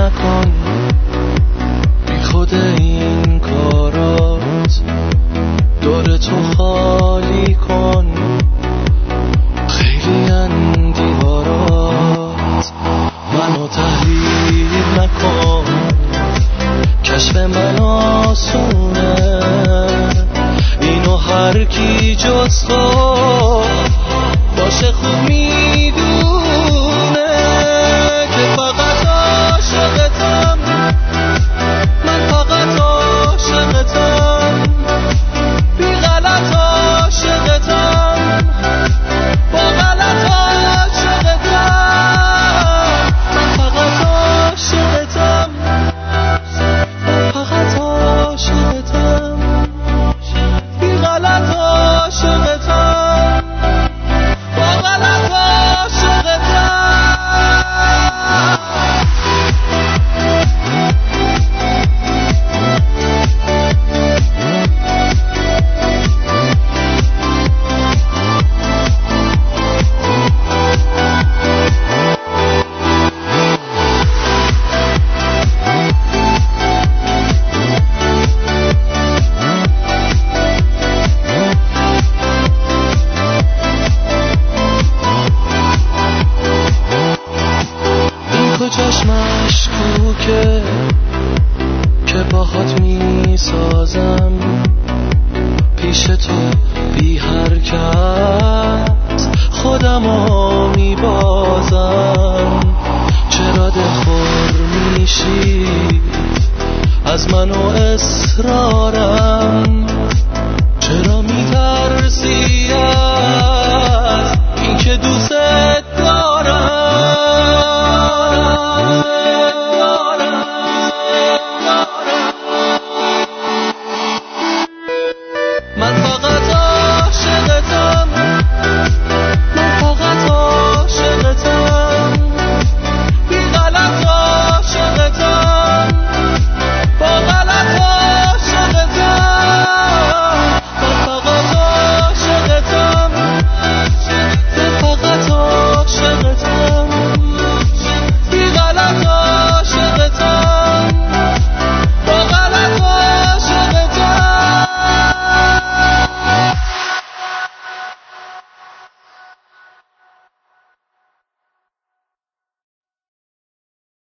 نکن، بی خود این کارات دور تو خالی کن. خیلی دیوارات منو تحلیل نکن، کشف من آسونه، اینو هر کی جز تو باشه خوب میدونه که فقط عاشقتم، من فقط عاشقتم، بی غلط عاشقتم، با غلط عاشقتم، من فقط عاشقتم، فقط عاشقتم، بی غلط عاشقتم، با غلط عاشقتم. کجاش مشکوکه که باهات میسازم، پیش تو بی حرکت خودمو میبازم. چرا دلخور میشی از من و اصرارم،